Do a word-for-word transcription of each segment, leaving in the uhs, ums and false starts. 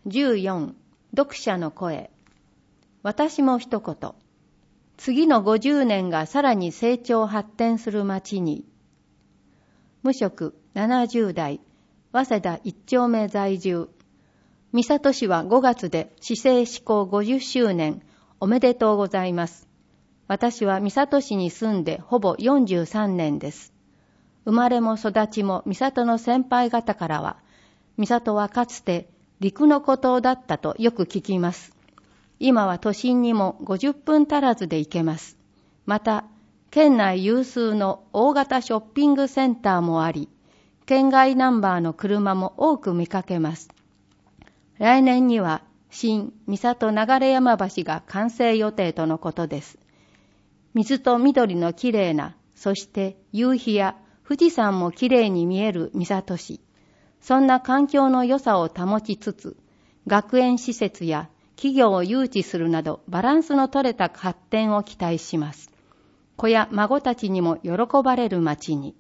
じゅうよん、読者の声。私も一言。次のごじゅうねんがさらに成長発展する町に。無職ななじゅう代、早稲田一丁目在住。三郷市はごがつで市政施行ごじゅっしゅうねん、おめでとうございます。私は三郷市に住んでほぼよんじゅうさんねんです。生まれも育ちも三郷の先輩方からは、三郷はかつて陸の孤島だったとよく聞きます。今は都心にもごじゅっぷん足らずで行けます。また、県内有数の大型ショッピングセンターもあり、県外ナンバーの車も多く見かけます。来年には新三郷流山橋が完成予定とのことです。水と緑のきれいな、そして夕日や富士山もきれいに見える三郷市。そんな環境の良さを保ちつつ、学園施設や企業を誘致するなどバランスの取れた発展を期待します。子や孫たちにも喜ばれる町に。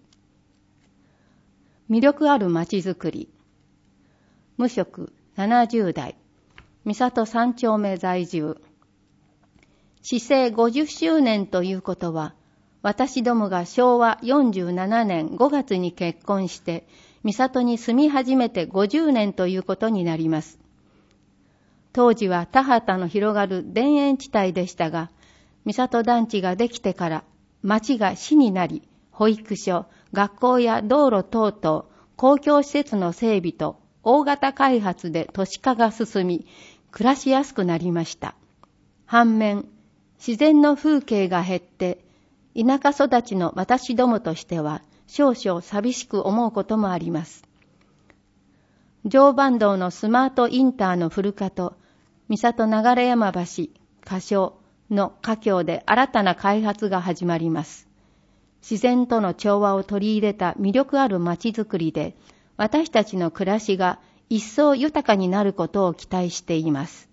魅力ある町づくり。無職ななじゅう代、三郷三丁目在住。市政ごじゅっしゅうねんということは、私どもがしょうわよんじゅうななねんごがつに結婚して、三郷に住み始めてごじゅうねんということになります。当時は田畑の広がる田園地帯でしたが、三郷団地ができてから町が市になり、保育所、学校や道路等々、公共施設の整備と大型開発で都市化が進み、暮らしやすくなりました。反面、自然の風景が減って、田舎育ちの私どもとしては少々寂しく思うこともあります。常磐道のスマートインターの古化と三郷流山橋、仮称の華僑で新たな開発が始まります。自然との調和を取り入れた魅力ある街づくりで、私たちの暮らしが一層豊かになることを期待しています。